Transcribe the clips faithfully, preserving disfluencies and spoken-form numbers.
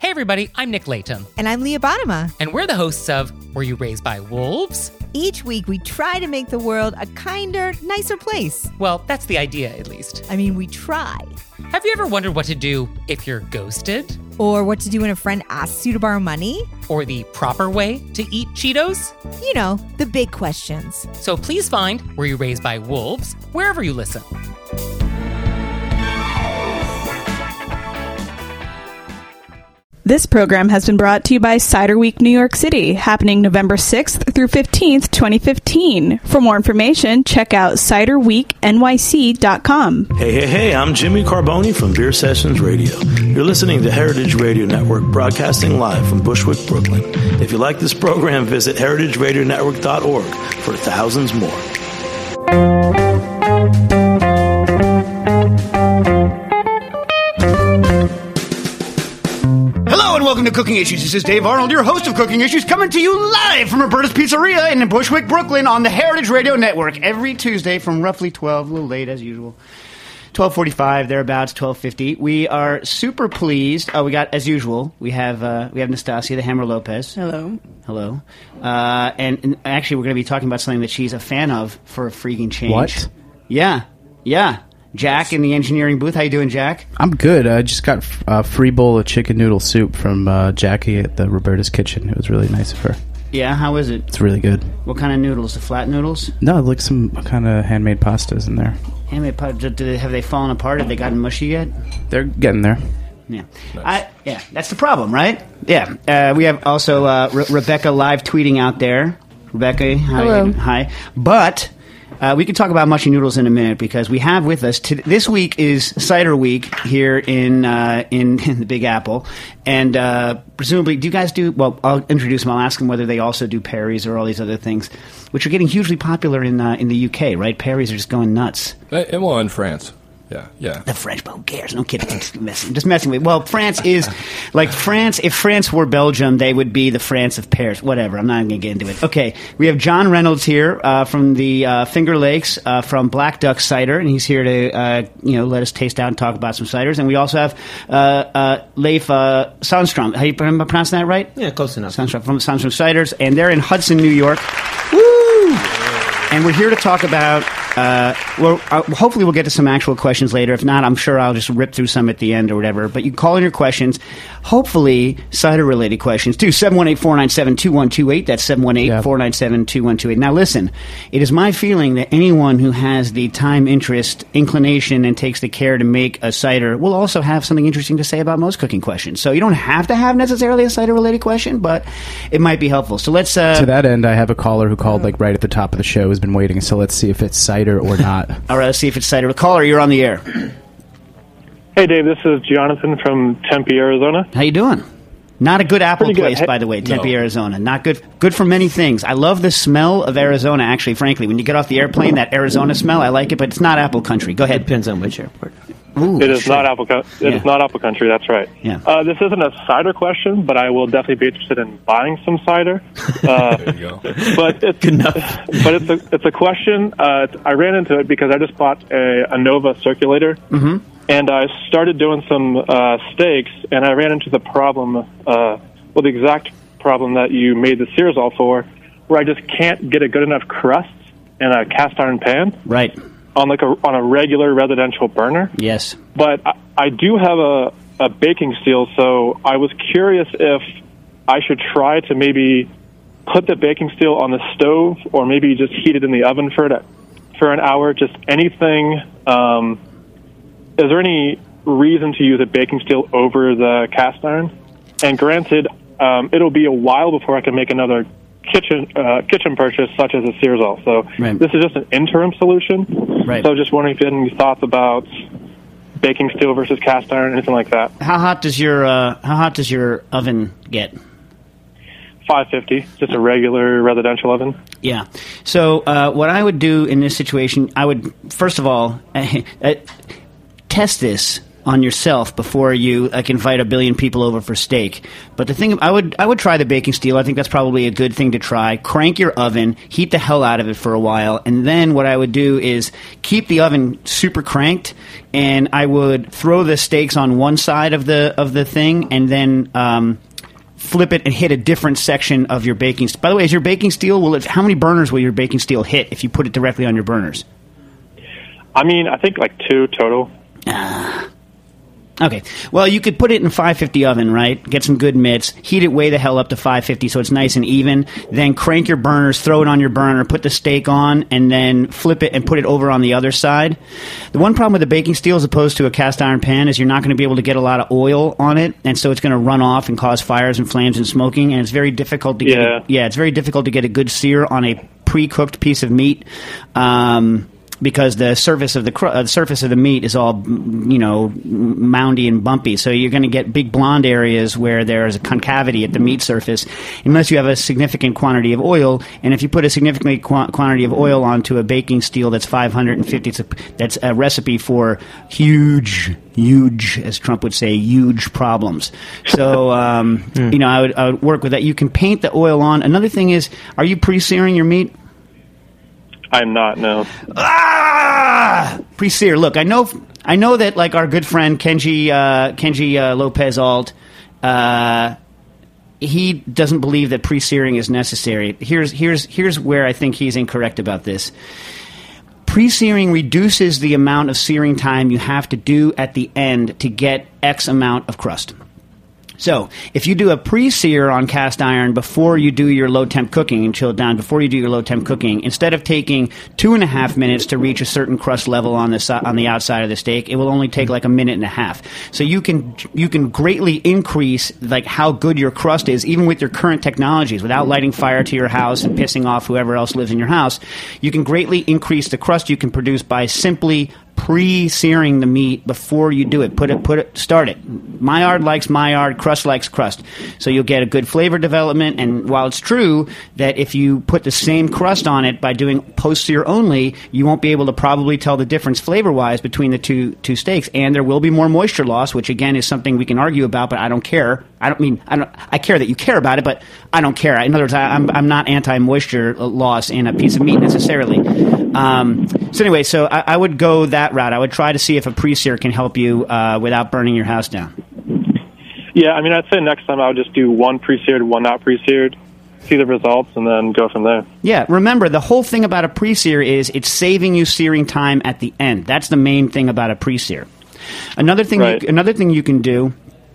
Hey everybody, I'm Nick Layton. And I'm Leah Bottima. And we're the hosts of Were You Raised by Wolves? Each week we try to make the world a kinder, nicer place. Well, that's the idea, at least. I mean, we try. Have you ever wondered what to do if you're ghosted? Or what to do when a friend asks you to borrow money? Or the proper way to eat Cheetos? You know, the big questions. So please find Were You Raised by Wolves wherever you listen. This program has been brought to you by Cider Week New York City, happening November sixth through fifteenth, twenty fifteen. For more information, check out cider week N Y C dot com. Hey, hey, hey, I'm Jimmy Carboni from Beer Sessions Radio. You're listening to Heritage Radio Network, broadcasting live from Bushwick, Brooklyn. If you like this program, visit heritage radio network dot org for thousands more. Hello and welcome to Cooking Issues. This is Dave Arnold, your host of Cooking Issues, coming to you live from Roberta's Pizzeria in Bushwick, Brooklyn on the Heritage Radio Network every Tuesday from roughly twelve, a little late as usual, twelve forty-five, thereabouts, twelve fifty. We are super pleased. Oh, we got, as usual, we have uh, we have Nastasia, the Hammer Lopez. Hello. Hello. Uh, and, and actually, we're going to be talking about something that she's a fan of for a freaking change. What? Yeah. Yeah. Jack in the engineering booth. How you doing, Jack? I'm good. I just got a free bowl of chicken noodle soup from uh, Jackie at the Roberta's Kitchen. It was really nice of her. Yeah, how is it? It's really good. What kind of noodles? The flat noodles? No, like some kind of handmade pastas in there. Handmade pastas? Have they fallen apart? Have they gotten mushy yet? They're getting there. Yeah, nice. I, yeah, that's the problem, right? Yeah. Uh, we have also uh, Re- Rebecca live tweeting out there. Rebecca, hi. Hello. Hi. But uh, we can talk about mushy noodles in a minute because we have with us t- this week is Cider Week here in uh, in, in the Big Apple, and uh, presumably, do you guys do? Well, I'll introduce them. I'll ask them whether they also do Perry's or all these other things, which are getting hugely popular in uh, in the U K, right? Perry's are just going nuts. Uh, well, in France. Yeah, yeah. The French, but who cares? No kidding. Just messing, just messing with. Well, France is like France. If France were Belgium, they would be the France of Paris. Whatever. I'm not even going to get into it. Okay, we have John Reynolds here uh, from the uh, Finger Lakes uh, from Black Duck Cider, and he's here to uh, you know let us taste out and talk about some ciders. And we also have uh, uh, Leif uh, Sandstrom. How you pronounce that right? Yeah, close enough. Sandstrom from Sandstrom Ciders, and they're in Hudson, New York. Woo! And we're here to talk about, uh, well, uh, hopefully we'll get to some actual questions later. If not, I'm sure I'll just rip through some at the end or whatever. But you can call in your questions, hopefully cider-related questions, to seven one eight, four nine seven, two one two eight. That's seven one eight, four nine seven, two one two eight. Now listen, it is my feeling that anyone who has the time, interest, inclination, and takes the care to make a cider will also have something interesting to say about most cooking questions. So you don't have to have necessarily a cider-related question, but it might be helpful. So let's... Uh, to that end, I have a caller who called like right at the top of the show, has been waiting, so let's see if it's cider or not. All right, let's see if it's cider. Caller, you're on the air. Hey, Dave, this is Jonathan from Tempe, Arizona. How you doing? Not a good apple Pretty place, good. by the way, Tempe, No. Arizona. Not good. Good for many things. I love the smell of Arizona, actually, frankly. When you get off the airplane, that Arizona smell, I like it, but it's not apple country. Go ahead. Depends on which airport. Ooh, It is sure. not apple. Co- it Yeah. is not apple country. That's right. Yeah. Uh, this isn't a cider question, but I will definitely be interested in buying some cider. Uh, There you go. but it's Good enough. but it's a it's a question. Uh, I ran into it because I just bought a, a Nova circulator, mm-hmm. and I started doing some uh, steaks, and I ran into the problem, uh, well, the exact problem that you made the Searsol for, where I just can't get a good enough crust in a cast iron pan. Right. On like a on a regular residential burner. Yes. But I, I do have a, a baking steel, so I was curious if I should try to maybe put the baking steel on the stove, or maybe just heat it in the oven for it for an hour. Just anything. Um, is there any reason to use a baking steel over the cast iron? And granted, um, it'll be a while before I can make another kitchen uh, kitchen purchase such as a Searsol. So Right. this is just an interim solution. Right. So just wondering if you had any thoughts about baking steel versus cast iron, anything like that. How hot does your uh, How hot does your oven get? five fifty, just a regular residential oven. Yeah. So uh, what I would do in this situation, I would first of all uh, test this on yourself before you like invite a billion people over for steak. But the thing, I would I would try the baking steel. I think that's probably a good thing to try. Crank your oven, heat the hell out of it for a while, and then what I would do is keep the oven super cranked, and I would throw the steaks on one side of the of the thing, and then um, flip it and hit a different section of your baking steel. By the way, is your baking steel, will it, how many burners will your baking steel hit if you put it directly on your burners? I mean, I think like two total. Ah. Okay. Well, you could put it in a five fifty oven, right? Get some good mitts, heat it way the hell up to five fifty so it's nice and even. Then crank your burners, throw it on your burner, put the steak on, and then flip it and put it over on the other side. The one problem with the baking steel as opposed to a cast iron pan is you're not going to be able to get a lot of oil on it, and so it's going to run off and cause fires and flames and smoking, and it's very difficult to get Yeah. a, yeah, it's very difficult to get a good sear on a pre-cooked piece of meat. Um Because the surface of the cr- uh, the surface of the meat is all, you know, moundy and bumpy, so you're going to get big blonde areas where there is a concavity at the meat surface, unless you have a significant quantity of oil. And if you put a significant qu- quantity of oil onto a baking steel that's five hundred fifty, it's a, that's a recipe for huge, huge, as Trump would say, huge problems. So, um, mm. you know, I would I would work with that. You can paint the oil on. Another thing is, are you pre-searing your meat? I'm not, no. Ah! Pre-sear. Look, I know I know that, like, our good friend Kenji, uh, Kenji uh, Lopez-Alt, uh, he doesn't believe that pre-searing is necessary. Here's, here's, here's where I think he's incorrect about this. Pre-searing reduces the amount of searing time you have to do at the end to get X amount of crust. So, if you do a pre-sear on cast iron before you do your low-temp cooking and chill it down, before you do your low-temp cooking, instead of taking two and a half minutes to reach a certain crust level on the si- on the outside of the steak, it will only take like a minute and a half. So you can you can greatly increase like how good your crust is, even with your current technologies, without lighting fire to your house and pissing off whoever else lives in your house. You can greatly increase the crust you can produce by simply pre-searing the meat before you do it. Put it, put it, start it. Maillard likes Maillard, crust likes crust. So you'll get a good flavor development, and while it's true that if you put the same crust on it by doing post-sear only, you won't be able to probably tell the difference flavor-wise between the two two steaks, and there will be more moisture loss, which again is something we can argue about, but I don't care. I don't mean, I don't, I care that you care about it, but I don't care. In other words, I, I'm, I'm not anti-moisture loss in a piece of meat necessarily. Um, so anyway, so I, I would go that route. I would try to see if a pre-sear can help you uh, without burning your house down. Yeah, I mean, I'd say next time I would just do one pre-seared, one not pre-seared, see the results, and then go from there. Yeah, remember, the whole thing about a pre-sear is it's saving you searing time at the end. That's the main thing about a pre-sear. Another thing, right. you, another thing you can do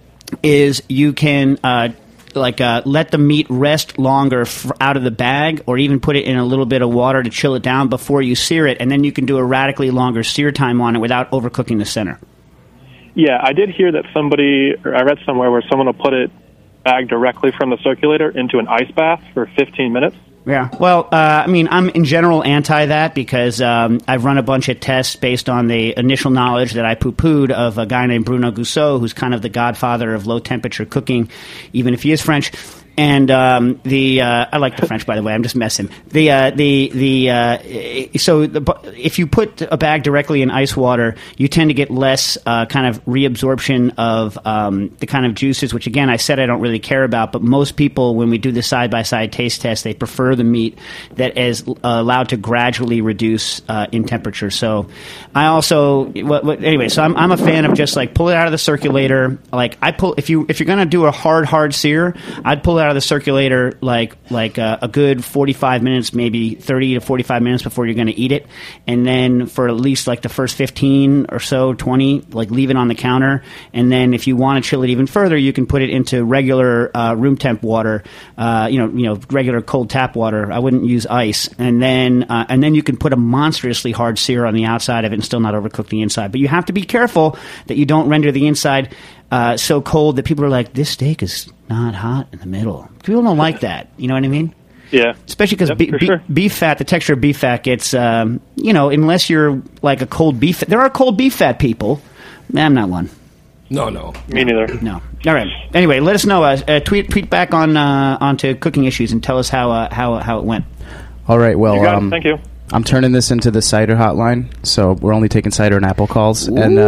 is you can uh, like uh, let the meat rest longer f- out of the bag, or even put it in a little bit of water to chill it down before you sear it, and then you can do a radically longer sear time on it without overcooking the center. Yeah, I did hear that somebody, or I read somewhere where someone will put it bag directly from the circulator into an ice bath for fifteen minutes. Yeah, well, uh, I mean, I'm in general anti that because um, I've run a bunch of tests based on the initial knowledge that I poo-pooed of a guy named Bruno Gousseau, who's kind of the godfather of low-temperature cooking, even if he is French. And um, the uh, I like the French, by the way. I'm just messing. The uh, the the uh, so the, if you put a bag directly in ice water, you tend to get less uh, kind of reabsorption of um, the kind of juices, which again I said I don't really care about. But most people, when we do the side by side taste test, they prefer the meat that is uh, allowed to gradually reduce uh, in temperature. So I also what, what, anyway. So I'm I'm a fan of just like pull it out of the circulator. Like I pull if you if you're gonna do a hard hard sear, I'd pull it out of the circulator like like uh, a good forty-five minutes, maybe thirty to forty-five minutes before you're going to eat it, and then for at least like the first fifteen or so, twenty, like leave it on the counter, and then if you want to chill it even further, you can put it into regular uh, room temp water, uh, you know, you know, regular cold tap water. I wouldn't use ice, and then uh, and then you can put a monstrously hard sear on the outside of it and still not overcook the inside. But you have to be careful that you don't render the inside Uh, so cold that people are like, this steak is not hot in the middle. People don't like that. You know what I mean? Yeah. Especially because yep, be- be- sure. beef fat, the texture of beef fat gets, um, you know, unless you're like a cold beef. There are cold beef fat people. I'm not one. No, no. Me neither. No. All right. Anyway, let us know. Uh, uh, tweet tweet back on uh, onto Cooking Issues and tell us how uh, how how it went. All right. Well, You got it. um, Thank you. I'm turning this into the cider hotline, so we're only taking cider and apple calls. And uh,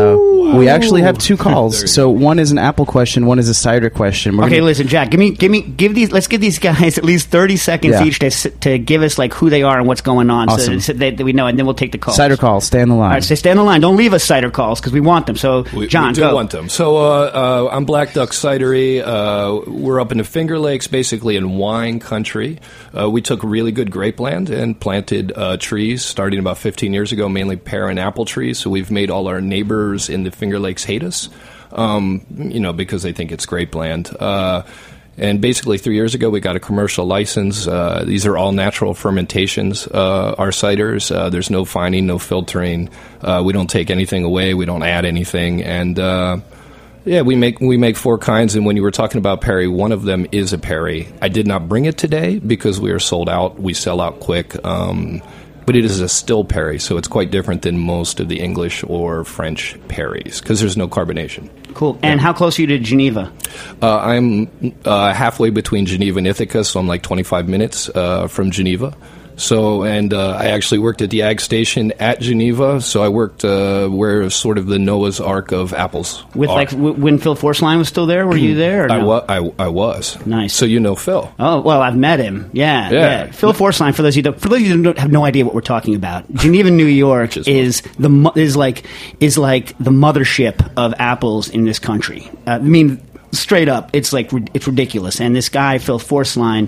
We actually have two calls. So one is an apple question, one is a cider question. We're okay, gonna... listen, Jack. Give me, give me, give these. Let's give these guys at least thirty seconds Yeah. each to s- to give us like who they are and what's going on, Awesome. so, so that, that we know, and then we'll take the calls. Cider call. Stay on the line. All right, so stay on the line. Don't leave us cider calls because we want them. So, We, John, we do go. want them. So uh, uh, I'm Black Duck Cidery. Uh, we're up in the Finger Lakes, basically in wine country. Uh, we took really good grape land and planted uh, trees starting about fifteen years ago, mainly pear and apple trees. So we've made all our neighbors in the Finger Lakes hate us, um, you know, because they think it's grape land. Uh, And basically, three years ago, we got a commercial license. Uh, these are all natural fermentations, uh, our ciders. Uh, there's no fining, no filtering. Uh, we don't take anything away. We don't add anything. And, uh, yeah, we make we make four kinds. And when you were talking about Perry, one of them is a Perry. I did not bring it today because we are sold out. We sell out quick. Um, but it is a still Perry, so it's quite different than most of the English or French Perrys because there's no carbonation. Cool. And how close are you to Geneva? Uh, I'm uh, halfway between Geneva and Ithaca, so I'm like twenty-five minutes uh, from Geneva. So, and uh, I actually worked at the Ag Station at Geneva, so I worked uh, where sort of the Noah's Ark of apples With are. like w- when Phil Forceline was still there, were you there? Or I, no? wa- I, I was. Nice. So you know Phil. Oh well, I've met him. Yeah, Yeah. yeah. Phil Forceline. For those of you that, for those of you who don't have no idea what we're talking about, Geneva, New York Just is the mo- is like is like the mothership of apples in this country. Uh, I mean, straight up, it's like rid- it's ridiculous. And this guy, Phil Forceline,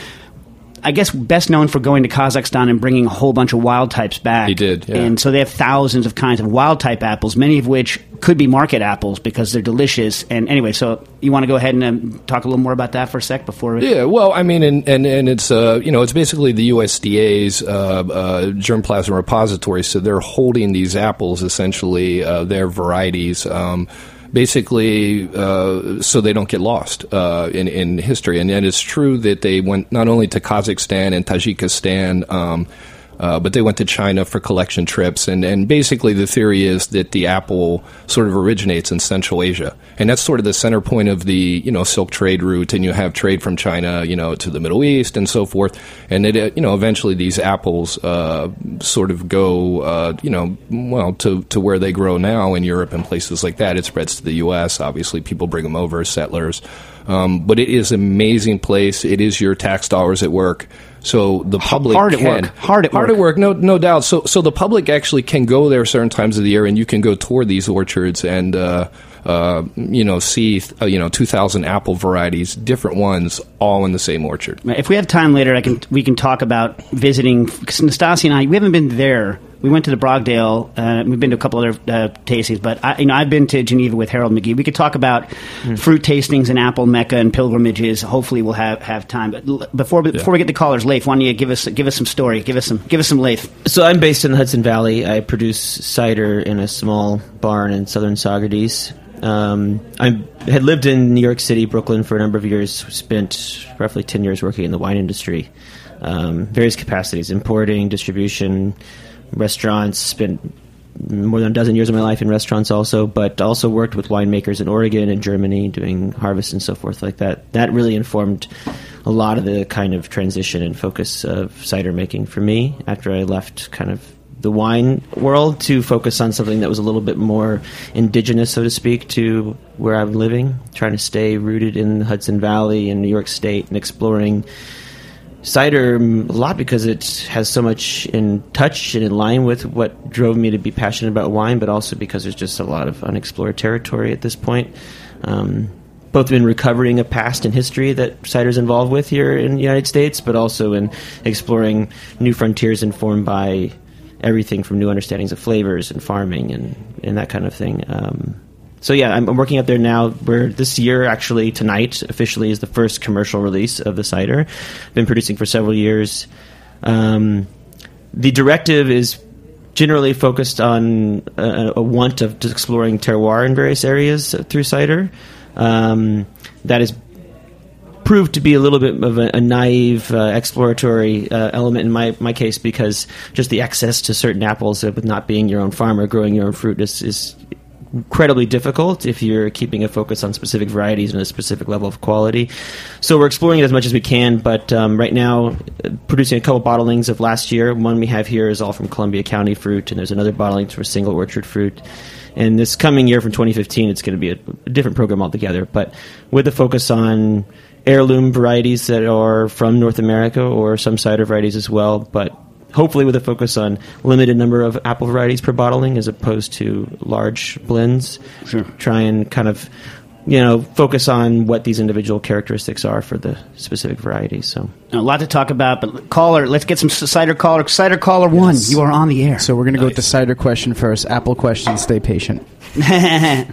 I guess best known for going to Kazakhstan and bringing a whole bunch of wild types back. He did, yeah. And so they have thousands of kinds of wild type apples, many of which could be market apples because they're delicious. And anyway, so you want to go ahead and um, talk a little more about that for a sec before we... Yeah, well, I mean, and and, and it's uh, you know, it's basically the U S D A's uh, uh, germplasm repository. So they're holding these apples, essentially, uh, their varieties. Um, Basically, uh, so they don't get lost uh, in, in history. And, and it's true that they went not only to Kazakhstan and Tajikistan, um, uh, but they went to China for collection trips. And, and basically the theory is that the apple sort of originates in Central Asia. And that's sort of the center point of the, you know, Silk Trade route. And you have trade from China, you know, to the Middle East and so forth. And, it, uh, you know, eventually these apples uh, sort of go, uh, you know, well, to, to where they grow now in Europe and places like that. It spreads to the U S Obviously, people bring them over, settlers. Um, but it is an amazing place. It is your tax dollars at work. So the public hard at can, work. Hard at hard work. at work. No, no doubt. So, so the public actually can go there certain times of the year, and you can go tour these orchards and, uh, uh, you know, see, uh, you know, two thousand apple varieties, different ones, all in the same orchard. If we have time later, I can we can talk about visiting. Because Nastasi and I, we haven't been there. We went to the Brogdale. Uh, we've been to a couple other uh, tastings, but I, you know, I've been to Geneva with Harold McGee. We could talk about mm. fruit tastings and apple mecca and pilgrimages. Hopefully, we'll have, have time. But l- before before yeah. we get to callers, Leif, why don't you give us give us some story? Give us some give us some Leif. So I'm based in the Hudson Valley. I produce cider in a small barn in southern Saugerties. Um, I had lived in New York City, Brooklyn for a number of years. Spent roughly ten years working in the wine industry, um, various capacities: importing, distribution. Restaurants, spent more than a dozen years of my life in restaurants also, but also worked with winemakers in Oregon and Germany doing harvests and so forth like that. That really informed a lot of the kind of transition and focus of cider making for me after I left kind of the wine world to focus on something that was a little bit more indigenous, so to speak, to where I'm living, trying to stay rooted in the Hudson Valley and New York State and exploring cider a lot because it has so much in touch and in line with what drove me to be passionate about wine, but also because there's just a lot of unexplored territory at this point. Um, both in recovering a past and history that cider's involved with here in the United States, but also in exploring new frontiers informed by everything from new understandings of flavors and farming and, and that kind of thing. Um, So yeah, I'm, I'm working up there now. Where this year, actually tonight, officially is the first commercial release of the cider. Been producing for several years. Um, the directive is generally focused on a, a want of exploring terroir in various areas through cider. Um, that is proved to be a little bit of a, a naive, uh, exploratory uh, element in my, my case because just the access to certain apples, uh, with not being your own farmer, growing your own fruit is, is incredibly difficult if you're keeping a focus on specific varieties and a specific level of quality. So we're exploring it as much as we can, but um, right now, uh, producing a couple bottlings of last year. One we have here is all from Columbia County fruit, and there's another bottling for single orchard fruit. And this coming year from twenty fifteen, it's going to be a, a different program altogether, but with a focus on heirloom varieties that are from North America or some cider varieties as well, but hopefully with a focus on limited number of apple varieties per bottling as opposed to large blends. Sure. Try and kind of, you know, focus on what these individual characteristics are for the specific varieties. So A lot to talk about, but caller, let's get some cider caller. Cider caller one, Yes. you are on the air. So we're going to go with the cider question first. Apple question, stay patient. Hi,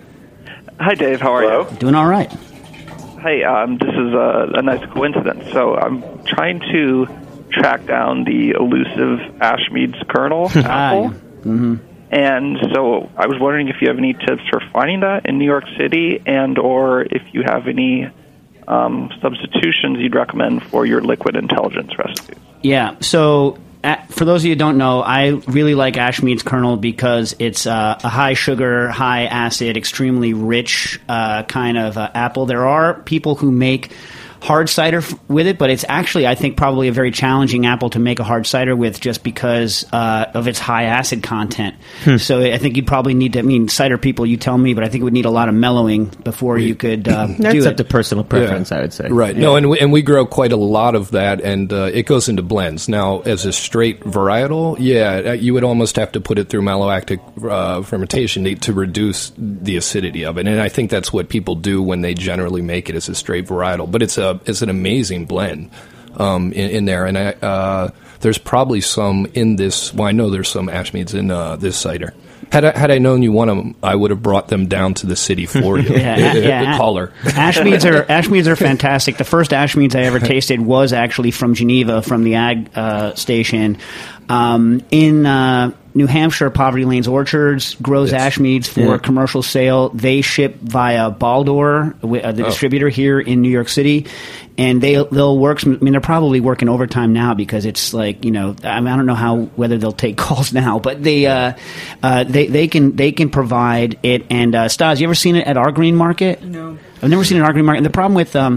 Dave. How are you? Doing all right. Hey, um, this is a, a nice coincidence. So I'm trying to track down the elusive Ashmead's kernel apple. Mm-hmm. And so I was wondering if you have any tips for finding that in New York City, and or if you have any um, substitutions you'd recommend for your liquid intelligence recipes. Yeah, so uh, for those of you who don't know, I really like Ashmead's kernel because it's uh, a high sugar, high acid, extremely rich uh, kind of uh, apple. There are people who make hard cider f- with it, but it's actually, I think, probably a very challenging apple to make a hard cider with just because uh, of its high acid content. Hmm. So I think you'd probably need to, I mean, cider people, you tell me, but I think it would need a lot of mellowing before you could uh, do that's it. up to personal preference, Yeah. I would say. Right. Yeah. No, and we, and we grow quite a lot of that, and uh, it goes into blends. Now, as a straight varietal, yeah, you would almost have to put it through malolactic uh, fermentation to, to reduce the acidity of it. And I think that's what people do when they generally make it as a straight varietal. But it's a it's an amazing blend um, in, in there, and I, uh, there's probably some in this. Well, I know there's some Ashmeads in uh, this cider. Had I, had I known you want them, I would have brought them down to the city for you. Yeah, yeah. Caller. Ashmeads are Ashmeads are fantastic. The first Ashmeads I ever tasted was actually from Geneva, from the ag uh, station. Um, in uh, New Hampshire, Poverty Lane's Orchards grows Yes. Ashmeads for Yeah. commercial sale. They ship via Baldor, uh, the Oh. distributor here in New York City, and they they'll work. Some, I mean, they're probably working overtime now because it's like, you know, I, mean, I don't know how whether they'll take calls now, but they uh, uh, they they can they can provide it. And uh, Stas, you ever seen it at our green market? No, I've never seen it at our green market. And the problem with um,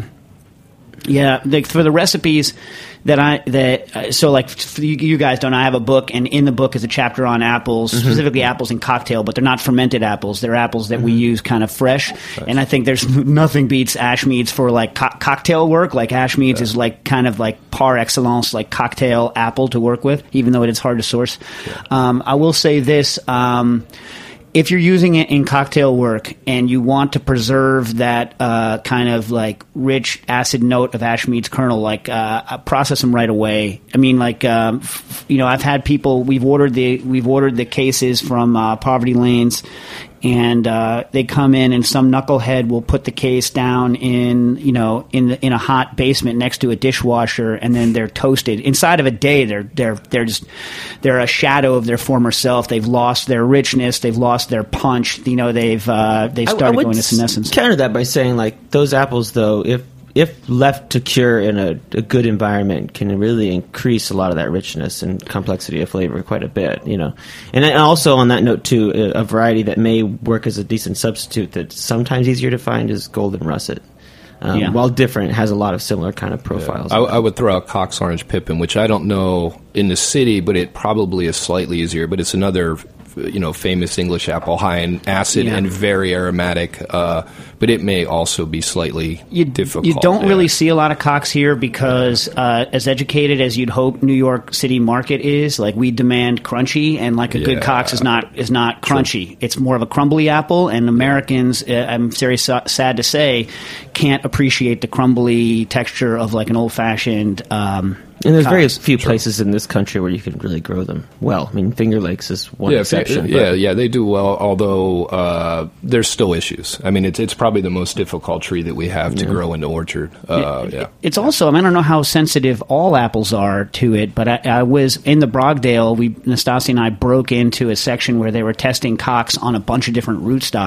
yeah, the, for the recipes that I that uh, so like for you, you guys don't know, I have a book, and in the book is a chapter on apples, Mm-hmm. specifically apples in cocktail, but they're not fermented apples. They're apples that we use kind of fresh. And I think there's nothing beats Ashmeads for like co- cocktail work. Like Ashmeads is like kind of like par excellence, like cocktail apple to work with, even though it is hard to source. Um, I will say this. Um, If you're using it in cocktail work and you want to preserve that uh, kind of like rich acid note of Ashmead's kernel, like uh, process them right away. I mean, like um, f- you know, I've had people. We've ordered the we've ordered the cases from uh, Poverty Lanes, and uh, they come in, and some knucklehead will put the case down in you know in the, in a hot basement next to a dishwasher, and then they're toasted. Inside of a day, they're they're they're just they're a shadow of their former self. They've lost their richness. They've lost their punch. You know, they've uh, they've I- I started would going to senescence. Counter that by saying, like, those apples, though, if if left to cure in a, a good environment, can really increase a lot of that richness and complexity of flavor quite a bit, you know. And then also on that note, too, a, a variety that may work as a decent substitute that's sometimes easier to find is Golden Russet. Um, Yeah. While different, has a lot of similar kind of profiles. I, I would throw out Cox Orange Pippin, which I don't know in the city, but it probably is slightly easier. But it's another, you know, famous English apple, high in acid Yeah. and very aromatic. Uh, but it may also be slightly You, difficult. you don't yeah. really see a lot of Cox here because, uh, as educated as you'd hope New York City market is, like we demand crunchy, and like a good Yeah. Cox is not is not crunchy. It's more of a crumbly apple, and Americans, uh, I'm very so- sad to say, can't appreciate the crumbly texture of like an old fashioned. Um, And there's very Cox. few places in this country where you can really grow them well. I mean, Finger Lakes is one yeah, exception. Yeah, but- yeah, they do well, although uh, there's still issues. I mean, it's it's probably the most difficult tree that we have to grow in the orchard. Uh, yeah. It's also, I, mean, I don't know how sensitive all apples are to it, but I, I was in the Brogdale. We, Nastasi and I broke into a section where they were testing Cox on a bunch of different rootstocks.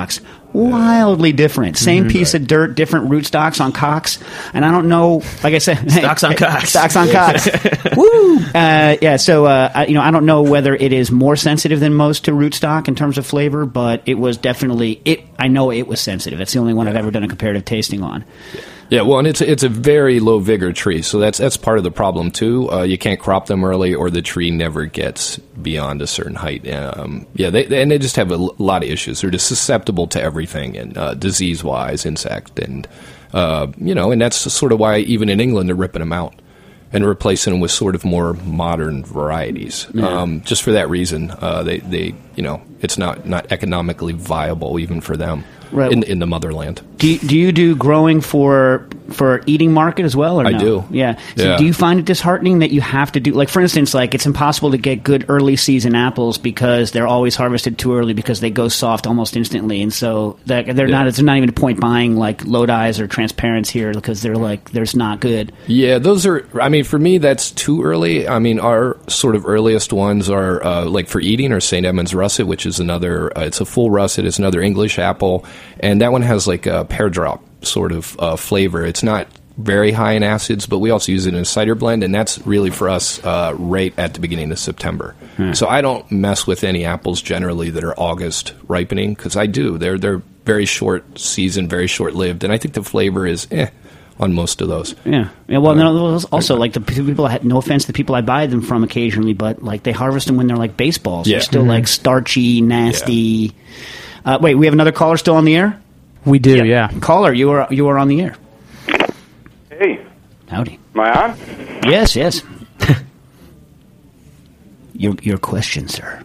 wildly different. Same Mm-hmm. piece of dirt, different rootstocks on cocks. And I don't know, like I said, Stocks on cocks. Stocks on cocks. Woo! Uh, yeah, so, uh, I, you know, I don't know whether it is more sensitive than most to rootstock in terms of flavor, but it was definitely, it. I know it was sensitive. It's the only one I've ever done a comparative tasting on. Yeah, well, and it's it's a very low vigor tree, so that's that's part of the problem too. Uh, you can't crop them early, or the tree never gets beyond a certain height. Um, yeah, they, they, and they just have a l- lot of issues. They're just susceptible to everything, and uh, disease wise, insect, and uh, you know, and that's sort of why even in England they're ripping them out and replacing them with sort of more modern varieties. Yeah. Um, just for that reason, uh, they they you know it's not not economically viable even for them. Right. In, in the motherland. Do you, do you do growing for for eating market as well, or I no? do. Yeah. So Yeah. do you find it disheartening that you have to do, like, for instance, like it's impossible to get good early season apples because they're always harvested too early because they go soft almost instantly, and so that they're Yeah. not. It's not even a point buying like Lodi's or Transparents here because they're like there's not good. Yeah, those are, I mean, for me, that's too early. I mean, our sort of earliest ones are, uh, like for eating, are Saint Edmunds Russet, which is another, uh, it's a full russet, it's another English apple, and that one has like a pear drop sort of uh, flavor. It's not very high in acids, but we also use it in a cider blend, and that's really for us uh, right at the beginning of September. Hmm. So I don't mess with any apples generally that are August ripening, because I do. They're, they're very short season, very short-lived, and I think the flavor is eh on most of those. Yeah. Yeah. Well, no, also like the people. I, no offense to the people I buy them from occasionally, but like they harvest them when they're like baseballs. Yeah. They're still Mhm. like starchy, nasty. Uh, wait, we have another caller still on the air. We do, yeah. Caller, you are you are on the air. Hey, Howdy. am I on? Yes, yes. your your question, sir.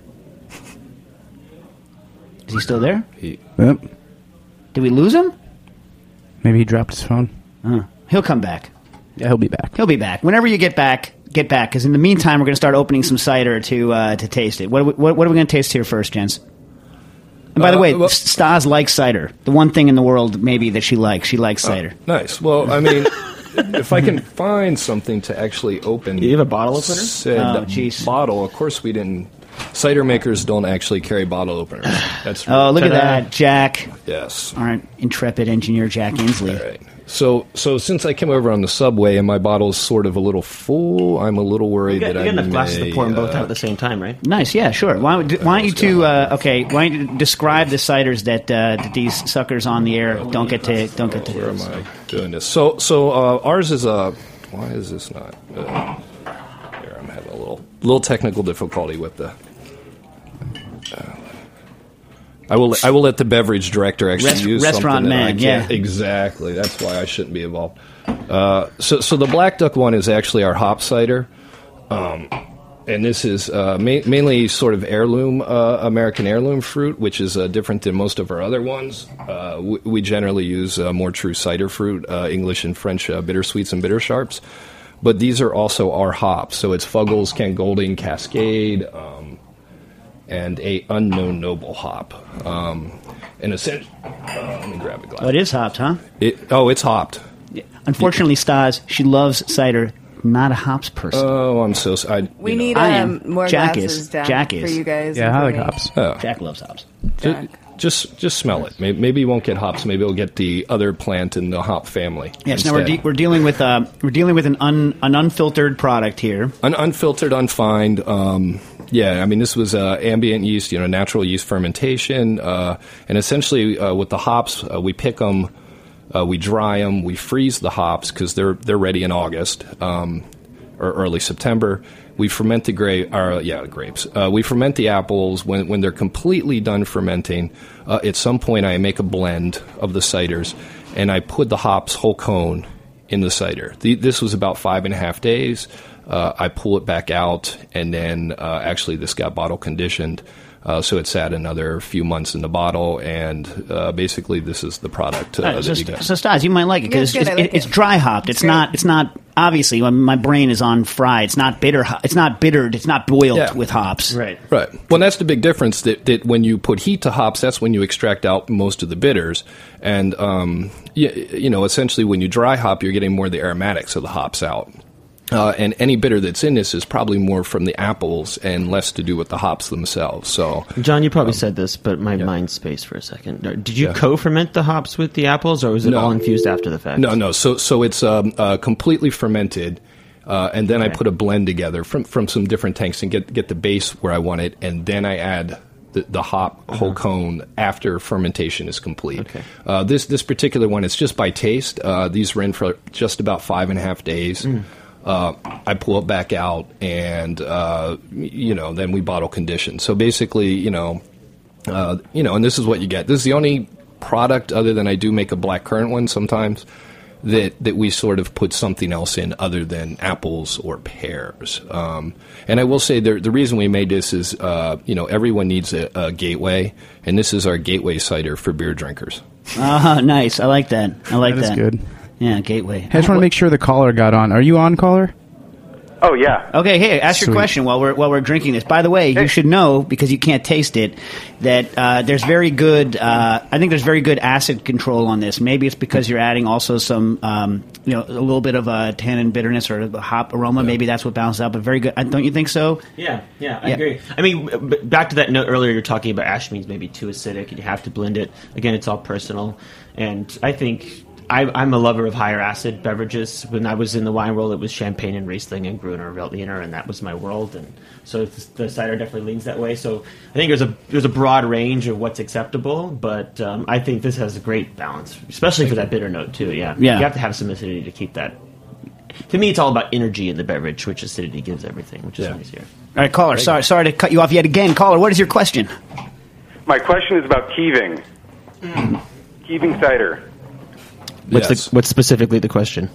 Is he still there? He, Yep. Did we lose him? Maybe he dropped his phone. Uh, he'll come back. Yeah, he'll be back. He'll be back. Whenever you get back, get back. Because in the meantime, we're going to start opening some cider to uh, to taste it. What are we, what, what are we going to taste here first, gents? And by the Uh, way, well- Stas likes cider. The one thing in the world maybe that she likes. She likes cider. nice. Well, I mean, if I can find something to actually open. Do you have a bottle opener? Said Oh, jeez. bottle. Of course, we didn't. Cider makers don't actually carry bottle openers. That's Oh, look Ta-da. at that, Jack. yes. Our intrepid engineer, Jack Inslee. All right. So, so since I came over on the subway and my bottle's sort of a little full, I'm a little worried You got, that you I got enough glasses may, to pour them both uh, out at the same time, right? Nice, yeah, sure. Why don't, why don't you two? Uh, okay, why don't you describe the ciders that, uh, that these suckers on the air don't get to don't get to? Where am I doing this? So, so uh, ours is a. Why is this not? Uh, here, I'm having a little little technical difficulty with the. Uh, I will. I will let the beverage director actually Rest- use restaurant something that I man, can't- yeah. exactly. That's why I shouldn't be involved. Uh, so, so the Black Duck one is actually our hop cider. Um, and this is uh, ma- mainly sort of heirloom, uh, American heirloom fruit, which is uh, different than most of our other ones. Uh, w- we generally use uh, more true cider fruit, uh, English and French uh, bittersweets and bitter sharps. But these are also our hops. So it's Fuggles, Kent Golding, Cascade, um, and a unknown noble hop. Um, and essentially, uh, let me grab a glass. Oh, it is hopped, huh? It, oh, it's hopped. Unfortunately, Stas, she loves cider. Not a hops person. Oh, I'm so s- I, We you know. need I um, am. more Jack glasses is. down Jack for is. you guys. Yeah, and I for like me. hops. Oh. Jack loves hops. Ju- Just, just smell it. Maybe, maybe you won't get hops. Maybe you'll get the other plant in the hop family. Yes. Now we're, instead. de- we're dealing with uh, we're dealing with an un- an unfiltered product here. Un- unfiltered, unfined. Um, yeah, I mean, this was uh, ambient yeast, you know, natural yeast fermentation, uh, and essentially uh, with the hops, uh, we pick them, uh, we dry them, we freeze the hops because they're they're ready in August um, or early September. We ferment the grape, or yeah, grapes. Uh, we ferment the apples when when they're completely done fermenting. Uh, at some point, I make a blend of the ciders, and I put the hops whole cone in the cider. The, this was about five and a half days. Uh, I pull it back out, and then uh, actually this got bottle conditioned, uh, so it sat another few months in the bottle, and uh, basically this is the product uh, Uh, that so, you get. so Stas, you might like it because Yeah, it's, it's good. I it's, like it's it. dry hopped. It's It's great. not. It's not obviously. When my brain is on fry, it's not bitter. ho- It's not bittered. It's not boiled Yeah. with hops. Right. Right. Well, that's the big difference. That, that when you put heat to hops, that's when you extract out most of the bitters, and um, you, you know, essentially when you dry hop, you're getting more of the aromatics of the hops out. Uh, and any bitter that's in this is probably more from the apples and less to do with the hops themselves. So, John, you probably um, said this, but my yeah. mind spaced for a second. Did you Yeah. co-ferment the hops with the apples, or was it No. all infused after the fact? No, no. So, so it's um, uh, completely fermented, uh, and then I Okay. put a blend together from, from some different tanks and get get the base where I want it, and then I add the, the hop whole cone after fermentation is complete. Okay. Uh, this this particular one, it's just by taste. Uh, these were in for just about five and a half days. Mm. Uh, I pull it back out, and uh, you know, then we bottle condition. So basically, you know, uh, you know, and this is what you get. This is the only product, other than I do make a black currant one sometimes, that that we sort of put something else in other than apples or pears. Um, and I will say the the reason we made this is, uh, you know, everyone needs a, a gateway, and this is our gateway cider for beer drinkers. Ah, nice. I like that. I like That is that. good. Yeah, gateway. I just want to make sure the caller got on. Are you on, caller? Oh, yeah. Okay, hey, ask your Sweet. question while we're while we're drinking this. By the way, you should know, because you can't taste it, that uh, there's very good. Uh, I think there's very good acid control on this. Maybe it's because you're adding also some, um, you know, a little bit of a tannin bitterness or a hop aroma. Yeah. Maybe that's what balances out. But very good. Uh, Don't you think so? Yeah, yeah, I Yeah. agree. I mean, b- back to that note earlier, you're talking about ash means maybe too acidic, and you have to blend it. Again, it's all personal, and I think I, I'm a lover of higher acid beverages. When I was in the wine world, it was Champagne and Riesling and Gruner Veltliner, and that was my world. And so the cider definitely leans that way. So I think there's a there's a broad range of what's acceptable, but um, I think this has a great balance, especially for that bitter note too. Yeah, Yeah. You have to have some acidity to keep that. To me, it's all about energy in the beverage, which acidity gives everything, which is Yeah. nice here. All right, caller. Sorry, sorry to cut you off yet again. Caller, what is your question? My question is about Keeving. Keeving cider. What's Yes. the, what's specifically the question?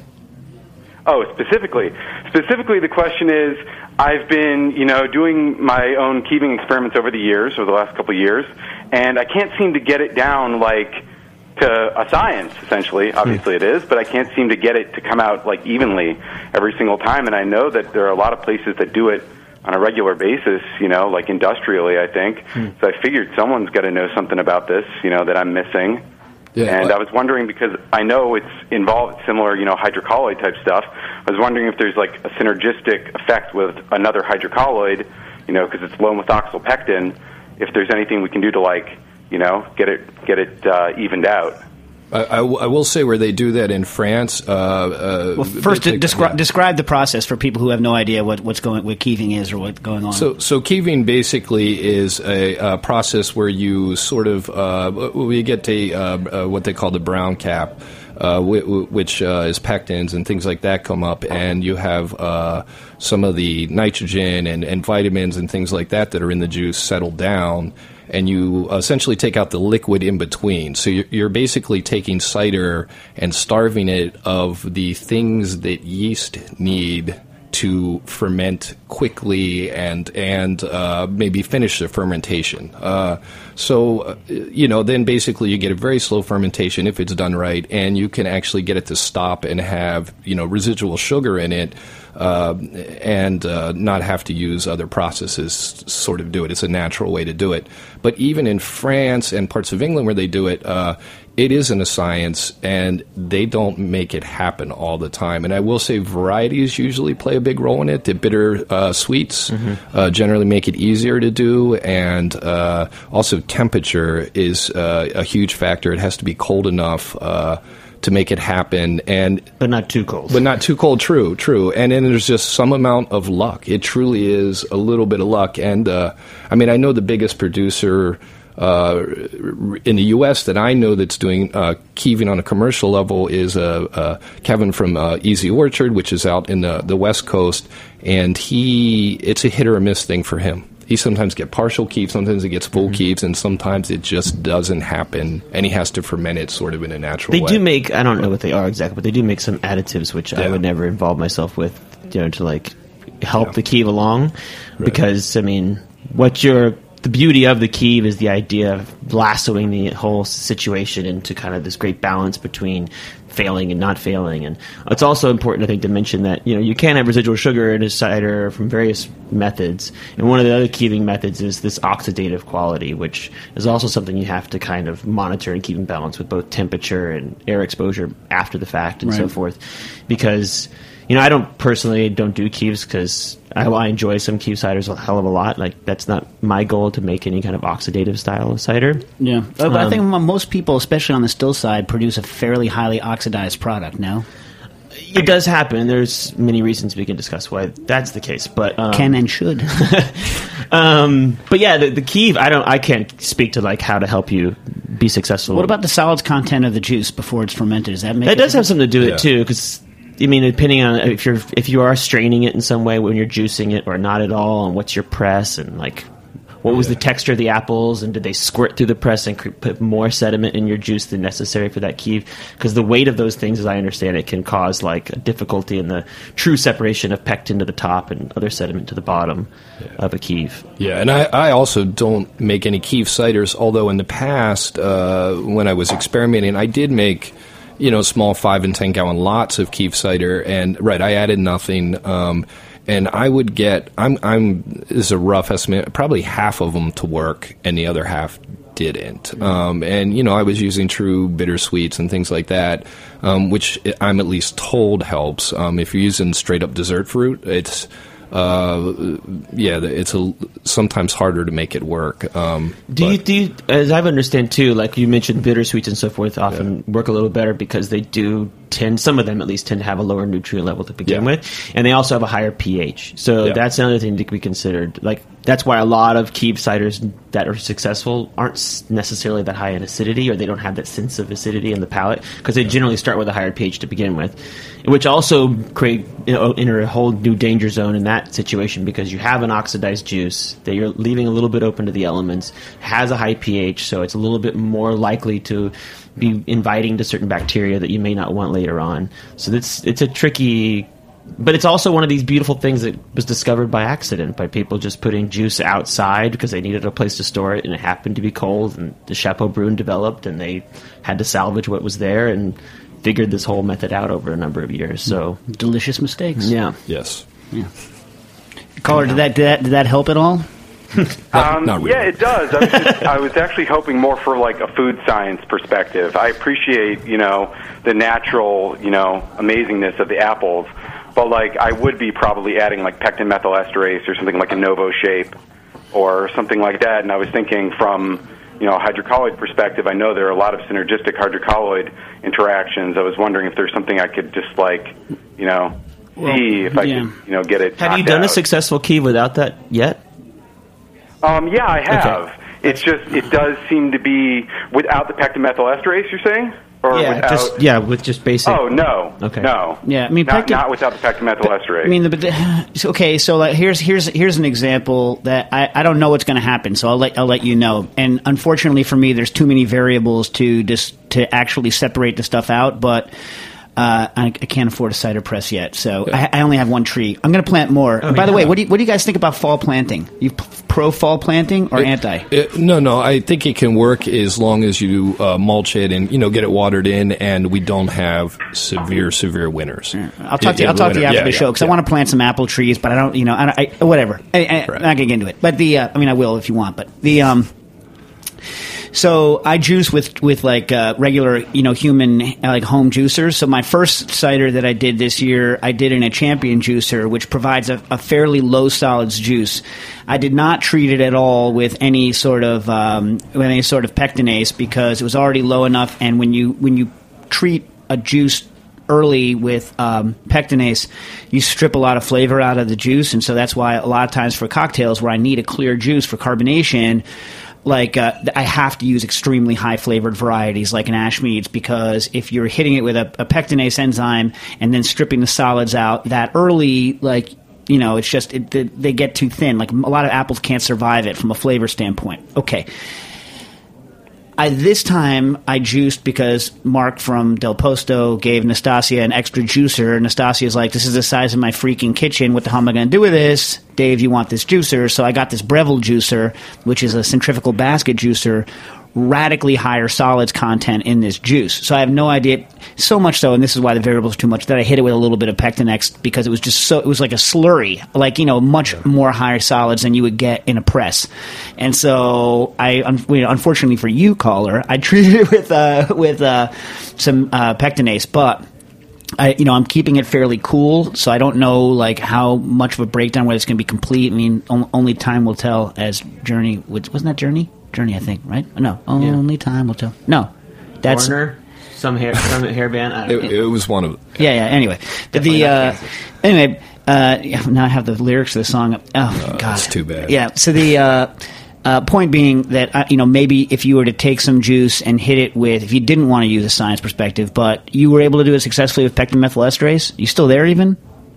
Oh, specifically. Specifically, the question is, I've been, you know, doing my own Keeving experiments over the years, over the last couple of years, and I can't seem to get it down, like, to a science, essentially. Obviously it is, but I can't seem to get it to come out, like, evenly every single time, and I know that there are a lot of places that do it on a regular basis, you know, like industrially, I think. So I figured someone's got to know something about this, you know, that I'm missing. Yeah, and well- I was wondering, because I know it's involved similar, you know, hydrocolloid type stuff. I was wondering if there's like a synergistic effect with another hydrocolloid, you know, because it's low methoxyl pectin. If there's anything we can do to, like, you know, get it get it uh, evened out. I, I w- I will say where they do that in France. Uh, uh, Well, first, they take- describe yeah. describe the process for people who have no idea what, what's going, what Keeving is or what's going on. So, so Keeving basically is a, a process where you sort of uh, we get a uh, uh, what they call the brown cap, uh, wh- which uh, is pectins and things like that come up, and you have uh, some of the nitrogen and, and vitamins and things like that that are in the juice settled down. And you essentially take out the liquid in between. So you're, you're basically taking cider and starving it of the things that yeast need to ferment quickly and and uh, maybe finish the fermentation. Uh, so, uh, you know, then basically you get a very slow fermentation if it's done right, and you can actually get it to stop and have, you know, residual sugar in it. Uh, and uh, not have to use other processes to sort of do it. It's a natural way to do it. But even in France and parts of England where they do it, uh, it isn't a science, and they don't make it happen all the time. And I will say varieties usually play a big role in it. The bitter uh, sweets mm-hmm. uh, generally make it easier to do, and uh, also temperature is uh, a huge factor. It has to be cold enough uh, to make it happen, and but not too cold. But not too cold. True, true. And then there's just some amount of luck. It truly is a little bit of luck. And uh, I mean, I know the biggest producer uh, in the U S that I know that's doing uh, Keeving on a commercial level is uh, uh, Kevin from uh, Easy Orchard, which is out in the, the West Coast, and he it's a hit or a miss thing for him. He sometimes gets partial keeps, sometimes he gets full mm-hmm. keeps, and sometimes it just doesn't happen, and he has to ferment it sort of in a natural they way. They do make, I don't know what they are exactly, but they do make some additives, which yeah. I would never involve myself with, you know, to like help yeah. the Keeve along. Right. Because, I mean, what you're, the beauty of the Keeve is the idea of lassoing the whole situation into kind of this great balance between failing and not failing. And it's also important, I think, to mention that, you know, you can have residual sugar in a cider from various methods. And one of the other keeving methods is this oxidative quality, which is also something you have to kind of monitor and keep in balance with both temperature and air exposure after the fact and right. so forth. Because, you know, I don't personally don't do keeves because I, I enjoy some keeve ciders a hell of a lot. Like, that's not my goal to make any kind of oxidative style of cider. Yeah. But Um, I think most people, especially on the still side, produce a fairly highly oxidized product, no? It does happen. There's many reasons we can discuss why that's the case, but um, Can and should. um, but yeah, the, the keeve. I don't. I can't speak to like how to help you be successful. What about the solids content of the juice before it's fermented? Does that make that? a Does have difference? something to do with Yeah. it too, because I mean, depending on if you're if you are straining it in some way when you're juicing it or not at all, and what's your press and like. What was the texture of the apples, and did they squirt through the press and cr- put more sediment in your juice than necessary for that keeve? Because the weight of those things, as I understand it, can cause like a difficulty in the true separation of pectin to the top and other sediment to the bottom yeah. of a keeve. Yeah, and I, I also don't make any keeve ciders, although in the past, uh, when I was experimenting, I did make, you know, small five and ten gallon lots of keeve cider, and right, I added nothing. Um, And I would get, I'm, I'm, this is a rough estimate, probably half of them to work and the other half didn't. Um, and, you know, I was using true bittersweets and things like that, um, which I'm at least told helps. Um, if you're using straight up dessert fruit, it's, uh, yeah, it's a, sometimes harder to make it work. Um, do you, do you, as I understand too, like you mentioned, bittersweets and so forth often yeah. work a little better because they do tend, some of them at least tend to have a lower nutrient level to begin yeah. with, and they also have a higher pH. So yeah. that's another thing to be considered. Like that's why a lot of keeve ciders that are successful aren't necessarily that high in acidity, or they don't have that sense of acidity in the palate because they generally start with a higher pH to begin with, which also create, you know, enter a whole new danger zone in that situation because you have an oxidized juice that you're leaving a little bit open to the elements, has a high pH, so it's a little bit more likely to be inviting to certain bacteria that you may not want later on. So it's it's a tricky, but it's also one of these beautiful things that was discovered by accident, by people just putting juice outside because they needed a place to store it, and it happened to be cold, and the Chateau Brune developed, and they had to salvage what was there and figured this whole method out over a number of years. So delicious mistakes. Yeah. Yes. Yeah. Caller, did that did that, did that help at all? not, um, not really. Yeah, it does. I was, just, I was actually hoping more for like a food science perspective. I appreciate, you know, the natural, you know, amazingness of the apples, but like I would be probably adding like pectin methyl esterase or something like a Novo Shape or something like that. And I was thinking from, you know, a hydrocolloid perspective, I know there are a lot of synergistic hydrocolloid interactions. I was wondering if there's something I could just like, you know, well, see if I yeah. could, you know, get it. Have you done out. a successful keeve without that yet? Um, yeah, I have. Okay. It's just it does seem to be without the pectin methyl esterase. You're saying, or yeah, without? just yeah, with just basic. Oh no, Okay. no. Yeah, I mean, not, pectin- not without the pectin methyl esterase. I mean, the, the, okay. So like, here's here's here's an example that I, I don't know what's going to happen. So I'll let I'll let you know. And unfortunately for me, there's too many variables to just to actually separate the stuff out. But uh, I, I can't afford a cider press yet, so I, I only have one tree. I'm going to plant more. Oh, By yeah. the way, what do you, what do you guys think about fall planting? You p- pro fall planting or It- anti? it- no, no. I think it can work as long as you uh, mulch it and you know get it watered in, and we don't have severe, severe winters. I'll talk to you. Yeah, I'll talk to you winter. after Yeah, the yeah, show because I yeah. want to plant some apple trees, but I don't. You know, I, don't- I whatever. I, I, I'm not gonna get into it. But the, uh, I mean, I will if you want. But the, um, so I juice with with like uh, regular, you know, human uh, like home juicers. So my first cider that I did this year, I did in a Champion juicer, which provides a, a fairly low solids juice. I did not treat it at all with any sort of um, with any sort of pectinase because it was already low enough. And when you when you treat a juice early with um, pectinase, you strip a lot of flavor out of the juice, and so that's why a lot of times for cocktails where I need a clear juice for carbonation, like uh, I have to use extremely high flavored varieties like an Ashmead's, because if you're hitting it with a, a pectinase enzyme and then stripping the solids out that early, like, you know, it's just it, they, they get too thin. Like a lot of apples can't survive it from a flavor standpoint. Okay. I, this time I juiced because Mark from Del Posto gave Nastasia an extra juicer. Nastasia's like, this is the size of my freaking kitchen. What the hell am I going to do with this? Dave, you want this juicer? So I got this Breville juicer, which is a centrifugal basket juicer, radically higher solids content in this juice. So I have no idea. So much so, and this is why the variable is too much, that I hit it with a little bit of Pectinex because it was just so, it was like a slurry, like, you know, much more higher solids than you would get in a press. And so I, un- you know, unfortunately for you, caller, I treated it with, uh, with, uh, some, uh, Pectinase, but I, you know, I'm keeping it fairly cool, so I don't know, like, how much of a breakdown, whether it's going to be complete. I mean, on, only time will tell as Journey, which, wasn't that Journey? Journey, I think, right? No, only yeah. time will tell. No. That's Warner, some hair, some hairband. I don't it, it was one of them. Yeah, yeah, anyway. The, the uh, anyway, uh, yeah, now I have the lyrics of the song. Oh, uh, God. That's too bad. Yeah, so the... Uh, Uh, point being that, uh, you know, maybe if you were to take some juice and hit it with, if you didn't want to use a science perspective, but you were able to do it successfully with pectinmethylesterase, you still there even?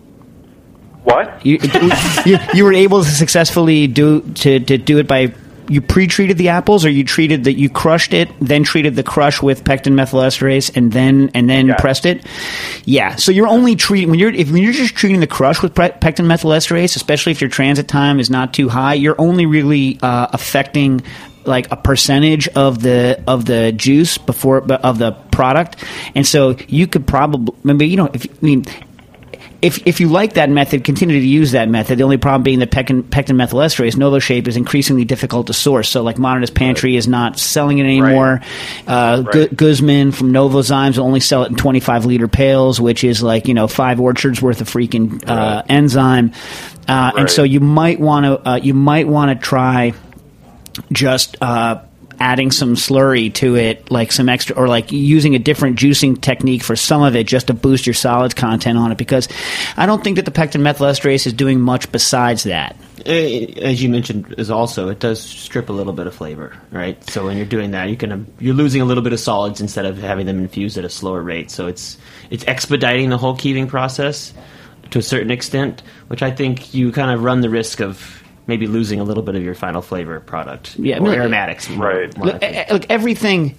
What? You, you, you were able to successfully do to, to do it by, you pre-treated the apples, or you treated that you crushed it, then treated the crush with pectinmethylesterase, and then and then yeah. pressed it. Yeah. So you're only treating when you're if when you're just treating the crush with pre- pectinmethylesterase, especially if your transit time is not too high, you're only really uh, affecting like a percentage of the of the juice before of the product, and so you could probably maybe you know if I mean. If if you like that method, continue to use that method. The only problem being that pectin, pectinmethylesterase, NovoShape, is increasingly difficult to source. So, like, Modernist Pantry right. is not selling it anymore. Right. Uh, right. G- Guzman from Novozymes will only sell it in twenty-five liter pails, which is like, you know, five orchards worth of freaking uh, right. enzyme. Uh, right. And so you might want to uh, you might want to try just. Uh, adding some slurry to it, like some extra, or like using a different juicing technique for some of it just to boost your solids content on it, because I don't think that the pectinmethylesterase is doing much besides that. As you mentioned, is also it does strip a little bit of flavor, right? So when you're doing that, you can you're losing a little bit of solids instead of having them infused at a slower rate. So it's it's expediting the whole keeving process to a certain extent, which I think you kind of run the risk of maybe losing a little bit of your final flavor product, yeah, or I mean, aromatics. Right. Look, look, everything.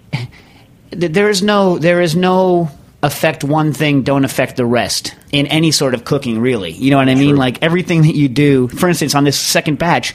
There is no, there is no affect one thing, don't affect the rest in any sort of cooking, really. You know what I mean? True. Like everything that you do. For instance, on this second batch,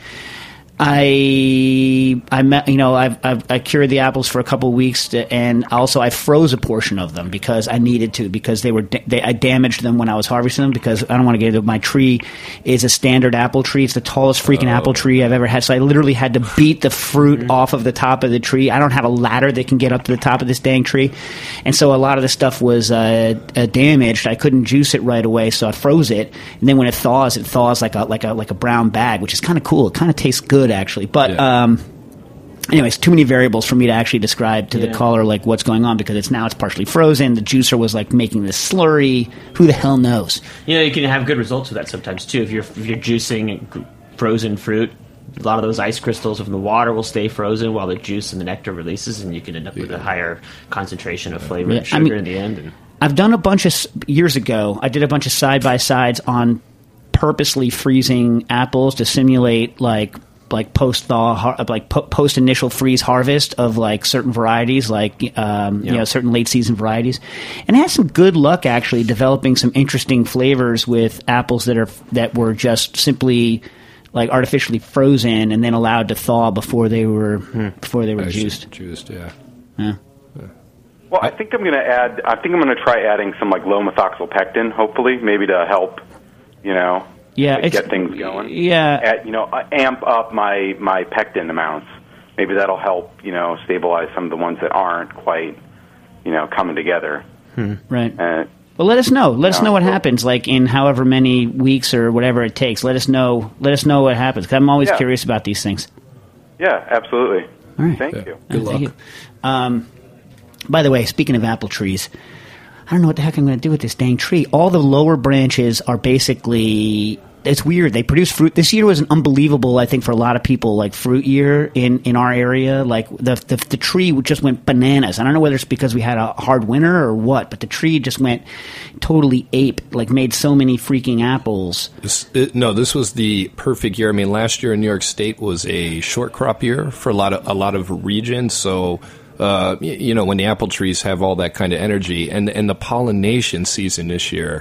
I I met, you know I've, I've I cured the apples for a couple of weeks, to, and also I froze a portion of them because I needed to, because they were they I damaged them when I was harvesting them, because I don't want to get into my tree is a standard apple tree. It's the tallest freaking oh. apple tree I've ever had. So I literally had to beat the fruit mm-hmm. off of the top of the tree. I don't have a ladder that can get up to the top of this dang tree, and so a lot of the stuff was uh, uh, damaged. I couldn't juice it right away, so I froze it, and then when it thaws, it thaws like a like a like a brown bag, which is kind of cool. It kind of tastes good, actually, but yeah. um anyways, too many variables for me to actually describe to yeah. the caller like what's going on, because it's now it's partially frozen. The juicer was like making this slurry. Who the hell knows? Yeah, you can have good results with that sometimes too. If you're if you're juicing frozen fruit, a lot of those ice crystals from the water will stay frozen while the juice and the nectar releases, and you can end up yeah. with a higher concentration of flavor yeah. and sugar I mean, in the end. And I've done a bunch of years ago. I did a bunch of side by sides on purposely freezing apples to simulate like. like post thaw, like post initial freeze harvest of like certain varieties, like um, yeah. you know certain late season varieties, and I had some good luck actually developing some interesting flavors with apples that are that were just simply like artificially frozen and then allowed to thaw before they were hmm. before they were Actually, juiced. Juiced, yeah. Yeah. yeah. Well, I think I'm going to add. I think I'm going to try adding some like low methoxylpectin, hopefully, maybe to help, you know. Yeah, like get things going. Yeah, At, you know, amp up my, my pectin amounts. Maybe that'll help, you know, stabilize some of the ones that aren't quite, you know, coming together. Hmm. Right. Uh, well, let us know. Let us know, know what well, happens. Like in however many weeks or whatever it takes. Let us know. Let us know what happens. Cause I'm always yeah. curious about these things. Yeah, absolutely. All right. Thank yeah. you. Good uh, luck. Thank you. Um, by the way, speaking of apple trees, I don't know what the heck I'm going to do with this dang tree. All the lower branches are basically. It's weird. They produce fruit. This year was an unbelievable, I think, for a lot of people, like fruit year in, in our area. Like the, the the tree just went bananas. I don't know whether it's because we had a hard winter or what, but the tree just went totally ape. Like made so many freaking apples. This, it, no, this was the perfect year. I mean, last year in New York State was a short crop year for a lot of a lot of regions. So. Uh, you know, when the apple trees have all that kind of energy, and and the pollination season this year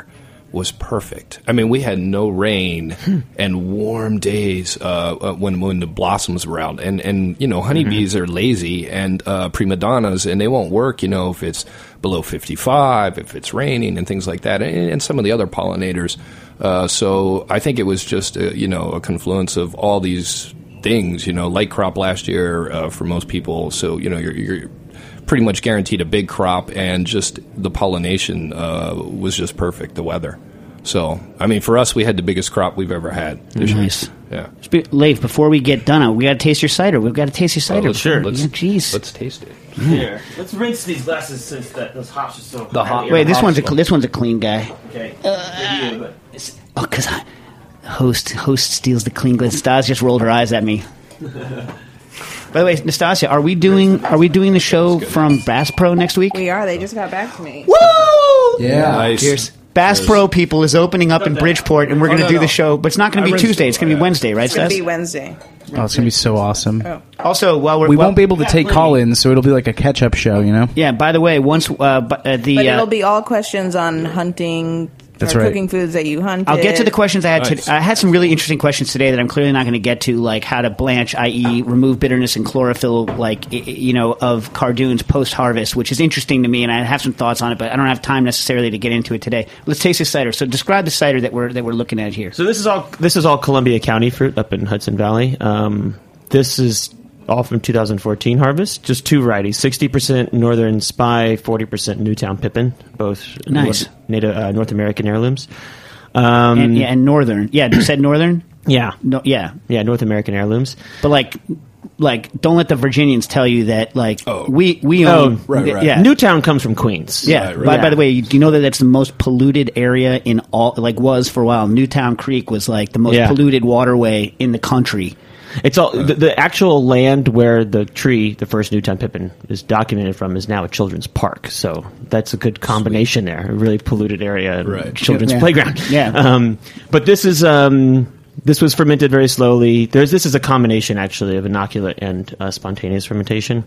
was perfect. I mean, we had no rain and warm days uh, uh, when when the blossoms were out. And, and you know, honeybees mm-hmm. are lazy and uh, prima donnas, and they won't work, you know, if it's below fifty-five, if it's raining and things like that, and, and some of the other pollinators. Uh, so I think it was just, a, you know, a confluence of all these things, you know, light crop last year uh, for most people. So, you know, you're, you're pretty much guaranteed a big crop, and just the pollination uh, was just perfect, the weather. So, I mean, for us, we had the biggest crop we've ever had this nice. year. Yeah. Leif, before we get done, we got to taste your cider. We've got to taste your cider. Oh, sure. Let's, Jeez. let's taste it. Here, let's rinse these glasses since that, those hops are so. The hop. Wait, this one's a this one's a clean guy. Okay. Uh, you, but. Oh, because host host steals the clean glass. Stas just rolled her eyes at me. By the way, Nastasia, are we doing are we doing the show from Bass Pro next week? We are. They just got back to me. Woo! Yeah. Nice. Cheers. Bass Cheers. Pro people is opening up in Bridgeport, and we're going to oh, no, do no. the show, but it's not going to be Tuesday. It's going to be Wednesday, right, It's going Stas? to be Wednesday. Oh, it's gonna be so awesome. Oh. Also, while we're we well, won't be able to take call-ins, so it'll be like a catch-up show, you know. Yeah. By the way, once uh, but, uh, the But uh, it'll be all questions on hunting That's or right. cooking foods that you hunted. I'll get to the questions I had. Nice. To, I had some really interesting questions today that I'm clearly not going to get to, like how to blanch, that is, remove bitterness and chlorophyll, like I- you know, of cardoons post harvest, which is interesting to me, and I have some thoughts on it, but I don't have time necessarily to get into it today. Let's taste this cider. So describe the cider that we're that we're looking at here. So this is all this is all Columbia County fruit up in Hudson Valley. Um, this is all from two thousand fourteen harvest. Just two varieties: sixty percent Northern Spy, forty percent Newtown Pippin, both Nice. North, native uh, North American heirlooms. Um, And, yeah, and northern. Yeah, you said northern. yeah, No, yeah, yeah, North American heirlooms. but like, like, don't let the Virginians tell you that. Like, Oh. we we Oh, own. right, right. Yeah. Newtown comes from Queens. Yeah. Right, right. By, Yeah. by the way, you- do you know that that's the most polluted area in all? Like, was for a while. Newtown Creek was like the most Yeah. polluted waterway in the country. It's all the, the actual land where the tree, the first Newtown Pippin, is documented from, is now a children's park. So that's a good combination there. A really polluted area, and Right. children's Yeah. playground. Yeah. Um, but this is um, this was fermented very slowly. There's this is a combination actually of inoculate and uh, spontaneous fermentation.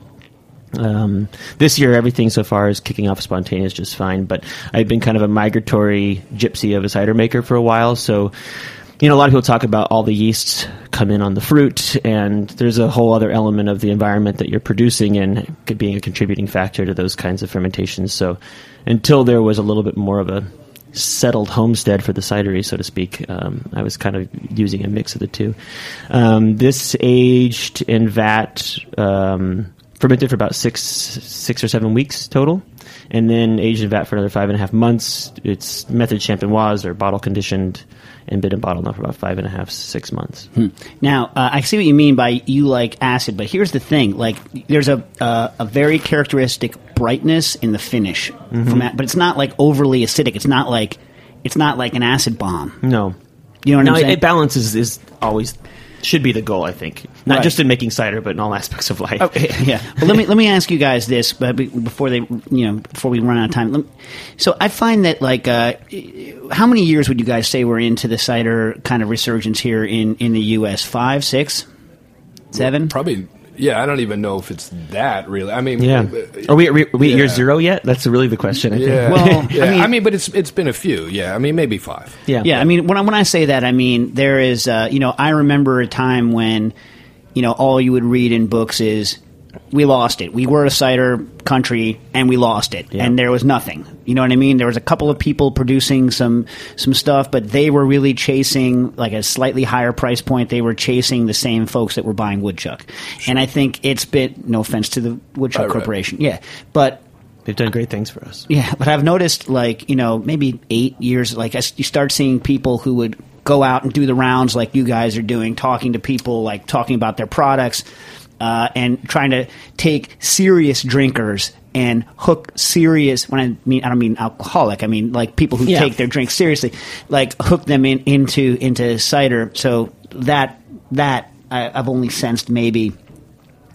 Um, this year, everything so far is kicking off spontaneous just fine. But I've been kind of a migratory gypsy of a cider maker for a while, so. You know, a lot of people talk about all the yeasts come in on the fruit, and there's a whole other element of the environment that you're producing and being a contributing factor to those kinds of fermentations. So until there was a little bit more of a settled homestead for the cidery, so to speak, um, I was kind of using a mix of the two. Um, this aged in vat, um, fermented for about six, six or seven weeks total, and then aged in vat for another five and a half months. It's method champenoise or bottle conditioned and been in bottle now for about five and a half, six months. Hmm. Now, uh, I see what you mean by you like acid, but here's the thing: like, there's a uh, a very characteristic brightness in the finish, Mm-hmm. from that, but it's not like overly acidic. It's not like it's not like an acid bomb. No. You know what no, I'm saying? it balances is always should be the goal, I think. Not Right. just in making cider, but in all aspects of life. Okay, yeah. But let me let me ask you guys this, but be- before they, you know, before we run out of time. Let me- so I find that like, uh, how many years would you guys say we're into the cider kind of resurgence here in, in the U S? Five, six, seven? Probably, yeah, I don't even know if it's that really. I mean, Yeah. uh, Are we, are we, are we at year yeah. zero yet? That's really the question, I think. Yeah. Well, yeah. I mean- I mean, but it's it's been a few. Yeah, I mean, maybe five. Yeah. Yeah, I mean, when I, when I say that, I mean there is, uh, you know, I remember a time when, you know, all you would read in books is, we lost it. We were a cider country, and we lost it, Yeah. and there was nothing. You know what I mean? There was a couple of people producing some some stuff, but they were really chasing like a slightly higher price point. They were chasing the same folks that were buying Woodchuck, and I think it's been, no offense to the Woodchuck Right, right. Corporation, yeah, but. They've done great things for us. Yeah, but I've noticed, like, you know, maybe eight years, like, as you start seeing people who would go out and do the rounds like you guys are doing, talking to people, like, talking about their products, uh, and trying to take serious drinkers and hook serious, when I mean, I don't mean alcoholic, I mean, like, people who Yeah. take their drink seriously, like, hook them in, into, into cider. So that, that, I, I've only sensed maybe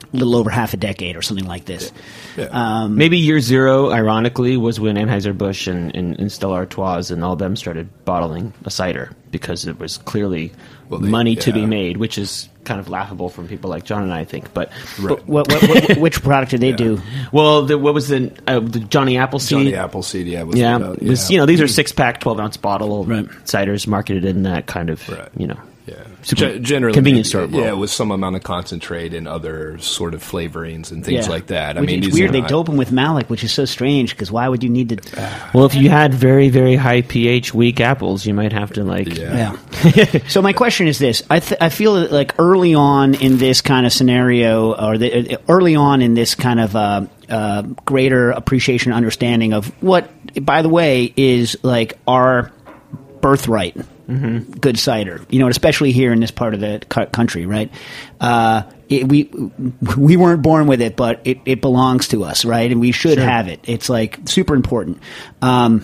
a little over half a decade or something like this. Yeah. Um, Maybe year zero, ironically, was when Anheuser-Busch and, and, and Stella Artois and all of them started bottling a cider because it was clearly well, they, money yeah. to be made, which is kind of laughable from people like John and I, I think. But, right. but what, what, what, which product did they yeah. do? Well, the, what was the, uh, the Johnny Appleseed? Johnny Appleseed, yeah. Was yeah, about, yeah. Was, you know, these are six-pack, twelve-ounce bottle right. ciders marketed in that kind of, right. you know. Yeah, Super generally convenience store. Yeah, with some amount of concentrate and other sort of flavorings and things yeah. like that. I which mean, it's these weird. are They not, dope them with malic, which is so strange. Because why would you need to? Uh, well, if you had very, very high pH weak apples, you might have to like. Yeah. yeah. So my question is this: I th- I feel that like early on in this kind of scenario, or the, early on in this kind of. Uh, uh, greater appreciation, understanding of what, by the way, is like our birthright. Mm-hmm. Good cider, you know, especially here in this part of the cu- country, right? Uh, it, we we weren't born with it, but it, it belongs to us, right? And we should sure. have it. It's like super important um,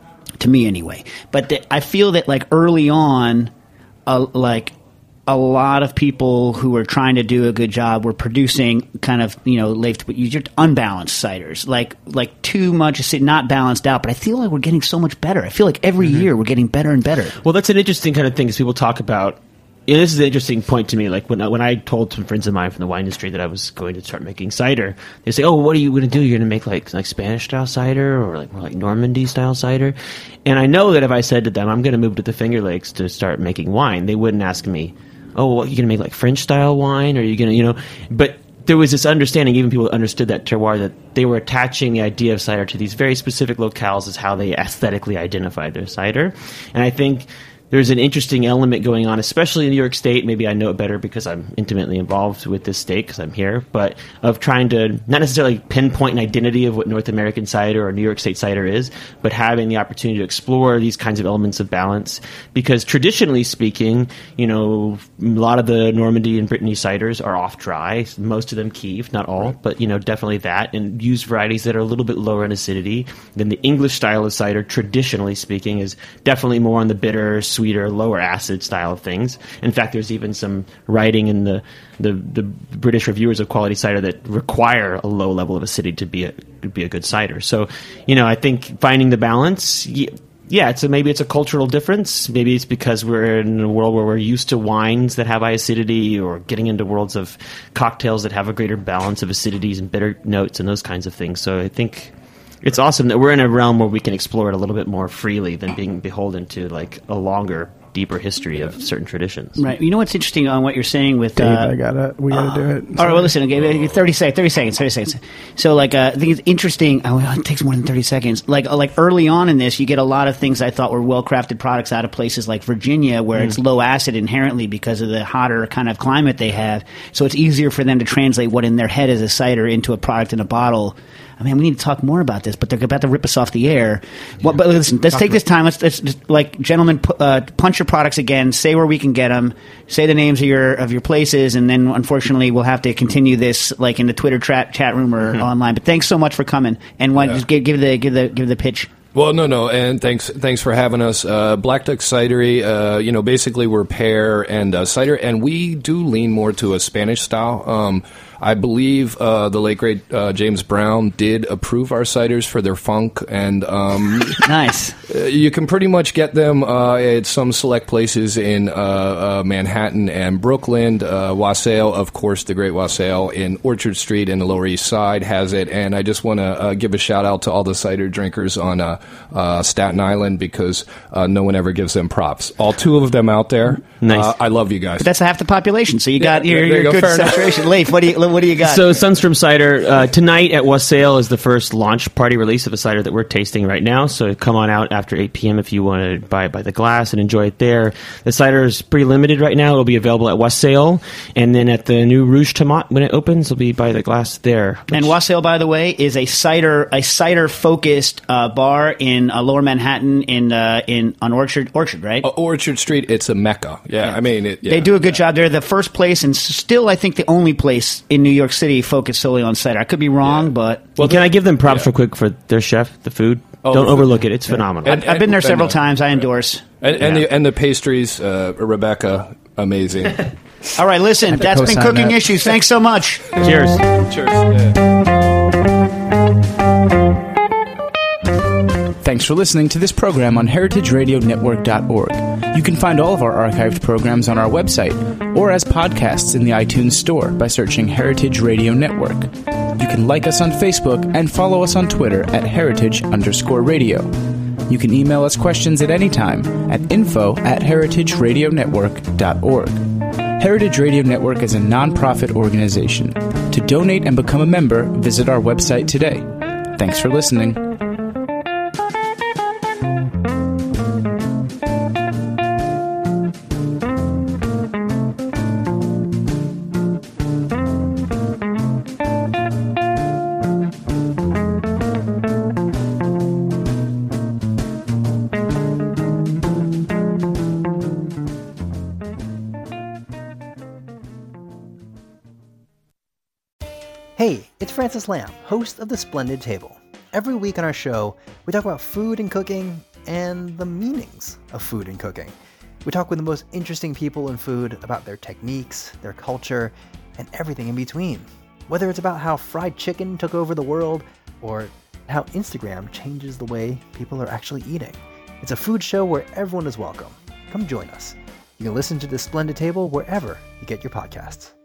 to me, anyway. But the, I feel that like early on, uh, like a lot of people who were trying to do a good job were producing kind of, you know, late, just unbalanced ciders, like like too much, not balanced out. But I feel like we're getting so much better. I feel like every mm-hmm. year we're getting better and better. Well, that's an interesting kind of thing, because people talk about. You know, this is an interesting point to me. Like when I, when I told some friends of mine from the wine industry that I was going to start making cider, they say, "Oh, what are you going to do? You're going to make like like Spanish style cider, or like more like Normandy style cider?" And I know that if I said to them, "I'm going to move to the Finger Lakes to start making wine," they wouldn't ask me, "Oh, well, are you going to make like French style wine? Or are you going to, you know?" But there was this understanding, even people who understood that terroir, that they were attaching the idea of cider to these very specific locales as how they aesthetically identified their cider. And I think there's an interesting element going on, especially in New York State. Maybe I know it better because I'm intimately involved with this state because I'm here, but of trying to not necessarily pinpoint an identity of what North American cider or New York State cider is, but having the opportunity to explore these kinds of elements of balance. Because traditionally speaking, you know, a lot of the Normandy and Brittany ciders are off dry. Most of them Keeve, not all, right. but, you know, definitely that, and use varieties that are a little bit lower in acidity. Then the English style of cider, traditionally speaking, is definitely more on the bitter, sweeter, lower acid style of things. In fact, there's even some writing in the, the, the British reviewers of quality cider that require a low level of acidity to be a to be a good cider. So, you know, I think finding the balance, yeah, it's a, maybe it's a cultural difference. Maybe it's because we're in a world where we're used to wines that have high acidity, or getting into worlds of cocktails that have a greater balance of acidities and bitter notes and those kinds of things. So I think it's awesome that we're in a realm where we can explore it a little bit more freely than being beholden to like a longer, deeper history of certain traditions. Right. You know what's interesting on what you're saying with... Dave, uh, I gotta, we gotta uh, do it. All right, well, listen, okay, thirty, sec- thirty seconds, thirty seconds. So, like, uh, I think it's interesting... Oh, it takes more than thirty seconds. Like, like early on in this, you get a lot of things I thought were well-crafted products out of places like Virginia, where mm. it's low acid inherently because of the hotter kind of climate they have. So it's easier for them to translate what in their head is a cider into a product in a bottle. I mean, we need to talk more about this, but they're about to rip us off the air. Yeah. Well, but listen, let's talk take this time. Let's, let's just, like, gentlemen, uh, punch your products again. Say where we can get them. Say the names of your of your places, and then unfortunately we'll have to continue this like in the Twitter chat chat room or mm-hmm. online. But thanks so much for coming. And why, yeah. just give, give the give the give the pitch. Well, no, no, and thanks, thanks for having us. Uh, Black Duck Cidery, uh, you know, basically we're pear and uh, cider, and we do lean more to a Spanish style. Um, I believe uh, the late great uh, James Brown did approve our ciders for their funk, and um, nice. You can pretty much get them uh, at some select places in uh, uh, Manhattan and Brooklyn. Uh, Wassail, of course, the great Wassail in Orchard Street in the Lower East Side has it, and I just want to uh, give a shout out to all the cider drinkers on uh, uh, Staten Island because uh, no one ever gives them props. All two of them out there. Nice. Uh, I love you guys. But that's half the population, so you got yeah, your, your you good go, saturation. Leif, what do you what do you got? So Sunstrom Cider uh, tonight at Wassail is the first launch party release of a cider that we're tasting right now. So come on out after eight p.m. if you want to buy it by the glass and enjoy it there. The cider is pretty limited right now. It'll be available at Wassail, and then at the new Rouge Tomate when it opens, it'll be by the glass there. And Wassail, by the way, is a cider a cider focused uh, bar in uh, Lower Manhattan in uh, in on Orchard Orchard, right? Uh, Orchard Street. It's a mecca. Yeah, yeah. I mean, it, yeah, they do a good yeah. job. They're the first place, and still, I think, the only place in New York City focused solely on cider. I could be wrong, yeah. but well, can I give them props yeah. real quick for their chef, the food? Oh, Don't the overlook food. it; it's yeah. phenomenal. And, I've, I've been there several and, times. I endorse. And, and yeah. the and the pastries, uh, Rebecca, amazing. All right, listen, that's been Cooking that. Issues. Thanks so much. Cheers. Cheers. Yeah. Thanks for listening to this program on heritage radio network dot org. You can find all of our archived programs on our website or as podcasts in the iTunes Store by searching Heritage Radio Network. You can like us on Facebook and follow us on Twitter at heritage underscore radio. You can email us questions at any time at info at heritage radio network dot org. Heritage Radio Network is a non-profit organization. To donate and become a member, visit our website today. Thanks for listening. Hey, it's Francis Lamb, host of The Splendid Table. Every week on our show, we talk about food and cooking and the meanings of food and cooking. We talk with the most interesting people in food about their techniques, their culture, and everything in between. Whether it's about how fried chicken took over the world or how Instagram changes the way people are actually eating. It's a food show where everyone is welcome. Come join us. You can listen to The Splendid Table wherever you get your podcasts.